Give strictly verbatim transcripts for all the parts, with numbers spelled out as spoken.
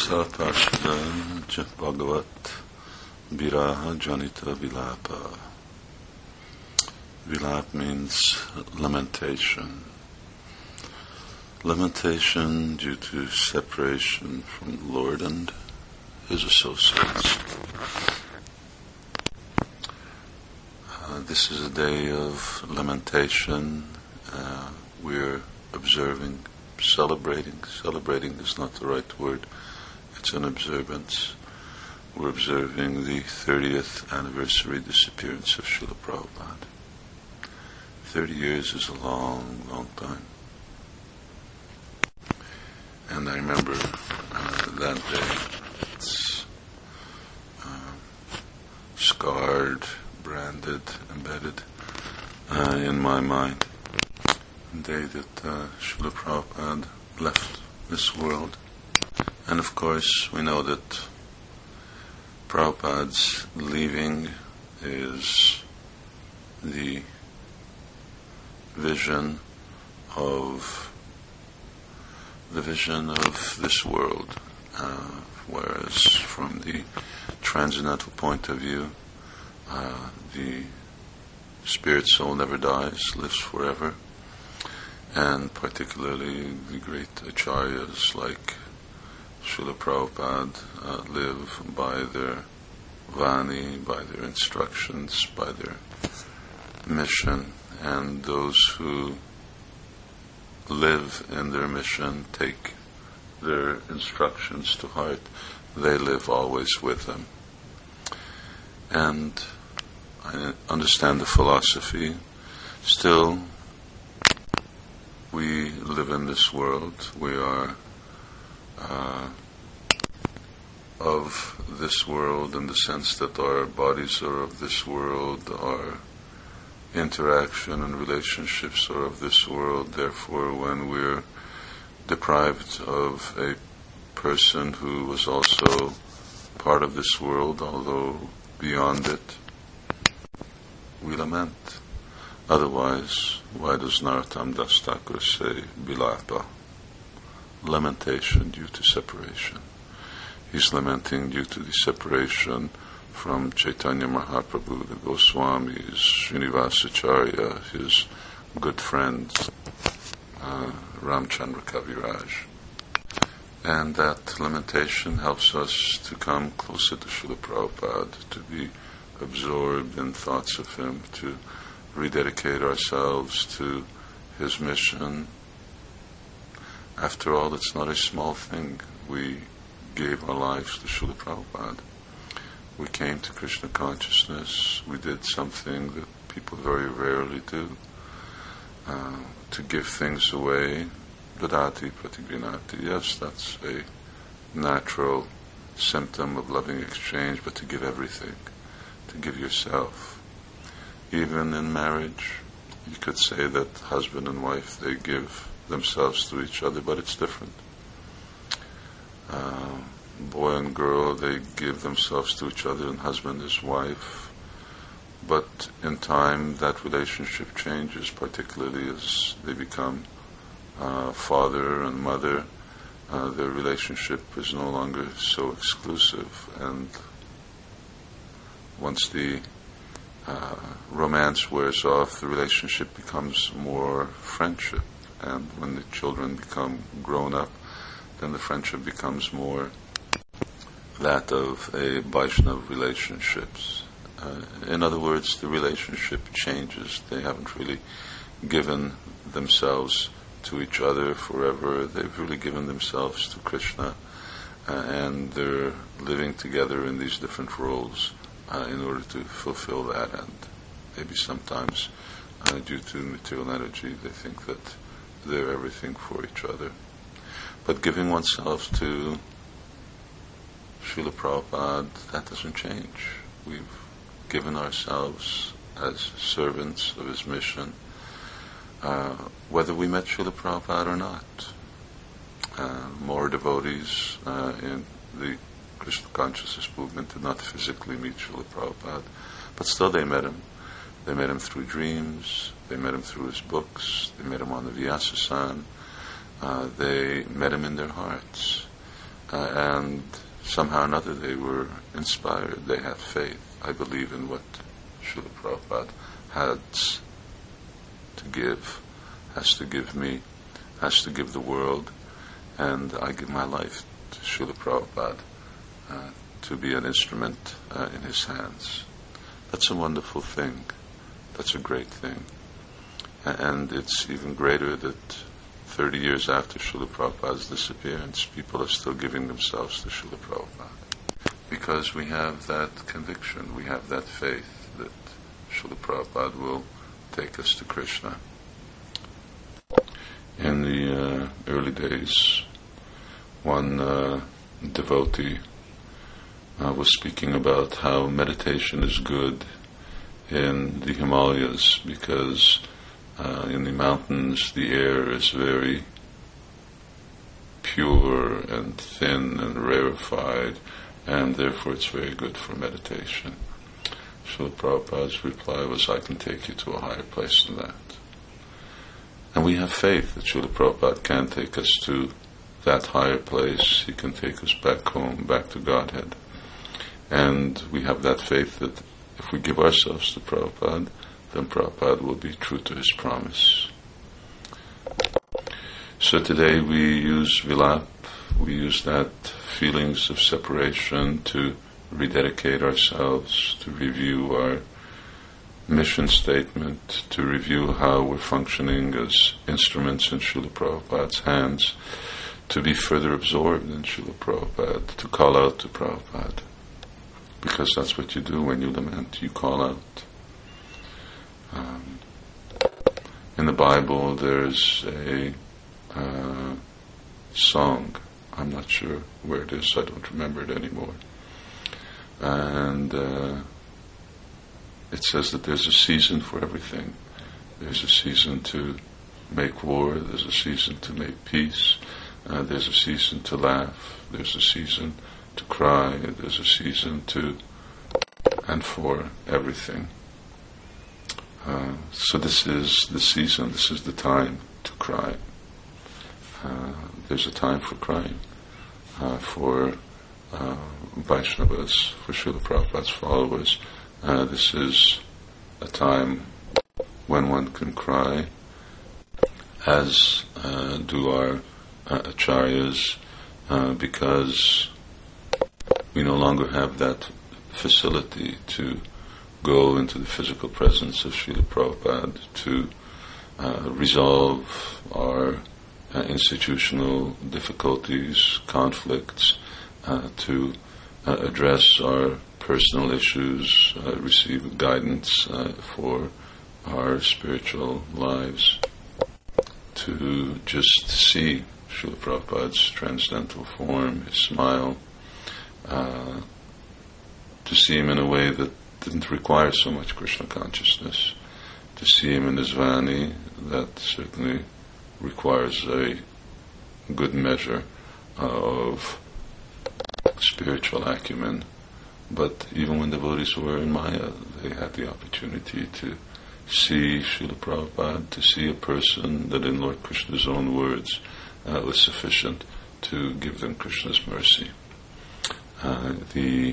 Satashda Bhagavat Viraha Janita Vilapa. Vilap means lamentation. Lamentation due to separation from the Lord and His associates. Uh, this is a day of lamentation. Uh, we're observing, celebrating. Celebrating is not the right word. It's an observance. We're observing the thirtieth anniversary disappearance of Srila Prabhupada. Thirty years is a long, long time. And I remember uh, that day. It's uh, scarred, branded, embedded uh, in my mind. The day that uh, Srila Prabhupada left this world. And of course, we know that Prabhupada's leaving is the vision of the vision of this world, uh, whereas from the transcendental point of view, uh, the spirit soul never dies, lives forever, and particularly the great acharyas like Srila Prabhupada uh, live by their vani, by their instructions, by their mission, and those who live in their mission take their instructions to heart. They live always with them. And I understand the philosophy. Still, we live in this world. We are uh, of this world in the sense that our bodies are of this world, our interaction and relationships are of this world. Therefore, when we're deprived of a person who was also part of this world, although beyond it, we lament. Otherwise, why does Narottam Das Thakur say Bilapa? Lamentation due to separation. He's lamenting due to the separation from Chaitanya Mahaprabhu, the Goswamis, Srinivasacharya, his good friend, uh, Ramchandra Kaviraj. And that lamentation helps us to come closer to Srila Prabhupada, to be absorbed in thoughts of him, to rededicate ourselves to his mission. After all, it's not a small thing. We gave our lives to Srila Prabhupada. We came to Krishna consciousness. We did something that people very rarely do. Uh, to give things away, dadati pratigrinati. Yes, that's a natural symptom of loving exchange, but to give everything, to give yourself. Even in marriage, you could say that husband and wife, they give themselves to each other, but it's different. Uh, boy and girl, they give themselves to each other, and husband is wife. But in time, that relationship changes, particularly as they become uh, father and mother. Uh, their relationship is no longer so exclusive, and once the uh, romance wears off, the relationship becomes more friendship. And when the children become grown up, then the friendship becomes more that of a Vaishnava relationships. Uh, in other words, the relationship changes. They haven't really given themselves to each other forever. They've really given themselves to Krishna, uh, and they're living together in these different roles uh, in order to fulfill that. And maybe sometimes, uh, due to material energy, they think that they're everything for each other. But giving oneself to Srila Prabhupada, that doesn't change. We've given ourselves as servants of his mission, uh, whether we met Srila Prabhupada or not. Uh, more devotees uh, in the Krishna consciousness movement did not physically meet Srila Prabhupada, but still they met him. They met him through dreams, they met him through his books, they met him on the Vyasasan, uh, they met him in their hearts. uh, and somehow or another they were inspired, they had faith. I believe in what Srila Prabhupada has to give, has to give me, has to give the world, and I give my life to Srila Prabhupada uh, to be an instrument uh, in his hands. That's a wonderful thing. That's a great thing. And it's even greater that thirty years after Srila Prabhupada's disappearance, people are still giving themselves to Srila Prabhupada. Because we have that conviction, we have that faith that Srila Prabhupada will take us to Krishna. In the uh, early days, one uh, devotee uh, was speaking about how meditation is good in the Himalayas because uh, in the mountains the air is very pure and thin and rarefied, and therefore it's very good for meditation. Srila Prabhupada's reply was, I can take you to a higher place than that. And we have faith that Srila Prabhupada can take us to that higher place. He can take us back home, back to Godhead. And we have that faith that if we give ourselves to Prabhupada, then Prabhupada will be true to his promise. So today we use vilap, we use that feelings of separation to rededicate ourselves, to review our mission statement, to review how we're functioning as instruments in Srila Prabhupada's hands, to be further absorbed in Srila Prabhupada, to call out to Prabhupada. Because that's what you do when you lament, you call out. Um, in the Bible there's a uh, song, I'm not sure where it is, I don't remember it anymore. And uh, it says that there's a season for everything. There's a season to make war, there's a season to make peace, uh, there's a season to laugh, there's a season to cry, there's a season to, and for everything. Uh, so this is the season, this is the time to cry. Uh, there's a time for crying, uh, for uh, Vaishnavas, for Srila Prabhupada's followers. Uh, this is a time when one can cry, as uh, do our uh, acharyas, uh, because we no longer have that facility to go into the physical presence of Srila Prabhupada to uh, resolve our uh, institutional difficulties, conflicts, uh, to uh, address our personal issues, uh, receive guidance uh, for our spiritual lives, to just see Srila Prabhupada's transcendental form, his smile, uh, to see him in a way that didn't require so much Krishna consciousness, to see him in his Vani, that certainly requires a good measure of spiritual acumen. But even when devotees were in Maya, they had the opportunity to see Srila Prabhupada, to see a person that in Lord Krishna's own words uh, was sufficient to give them Krishna's mercy. Uh, the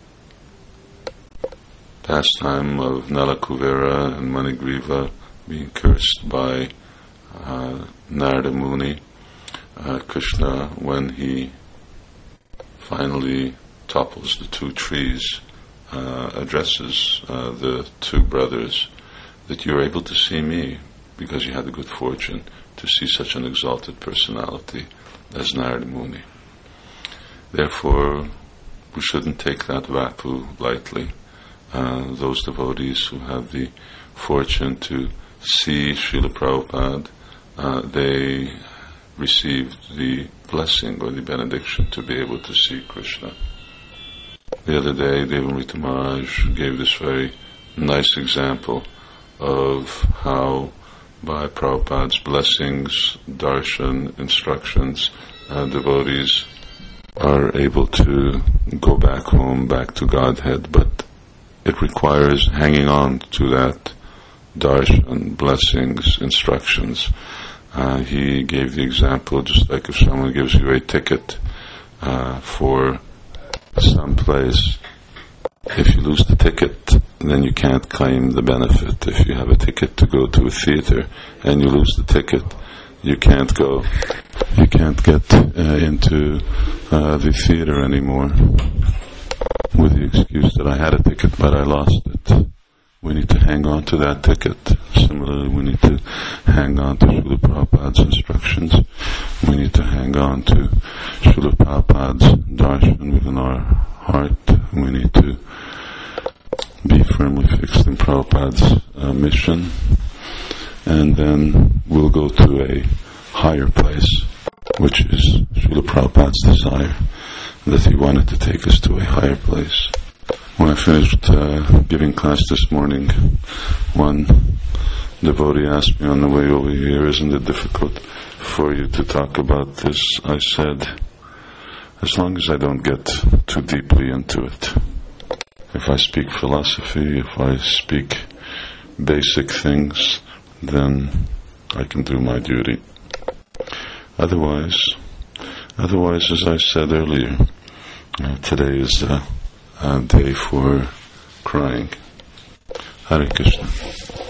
pastime of Nala Kuvera and Manigriva being cursed by uh, Narada Muni, uh, Krishna, when he finally topples the two trees, uh, addresses uh, the two brothers, that you're able to see me because you had the good fortune to see such an exalted personality as Narada Muni. Therefore, we shouldn't take that vapu lightly. Uh, those devotees who have the fortune to see Srila Prabhupada, uh, they received the blessing or the benediction to be able to see Krishna. The other day, Devamrita Maharaj gave this very nice example of how, by Prabhupada's blessings, darshan, instructions, uh, devotees are able to go back home, back to Godhead, but it requires hanging on to that darshan, blessings, instructions. Uh, he gave the example, just like if someone gives you a ticket uh, for some place. If you lose the ticket, then you can't claim the benefit. If you have a ticket to go to a theater and you lose the ticket, you can't go. You can't get uh, into uh, the theater anymore with the excuse that I had a ticket but I lost it. We need to hang on to that ticket. Similarly, we need to hang on to Srila Prabhupada's instructions. We need to hang on to Srila Prabhupada's darshan within our heart. We need to be firmly fixed in Prabhupada's uh, mission. And then we'll go to a higher place, which is Srila Prabhupada's desire, that he wanted to take us to a higher place. When I finished uh, giving class this morning, one devotee asked me on the way over here, isn't it difficult for you to talk about this? I said, as long as I don't get too deeply into it. If I speak philosophy, if I speak basic things, then I can do my duty. Otherwise, otherwise, as I said earlier, uh, today is a, a day for crying. Hare Krishna.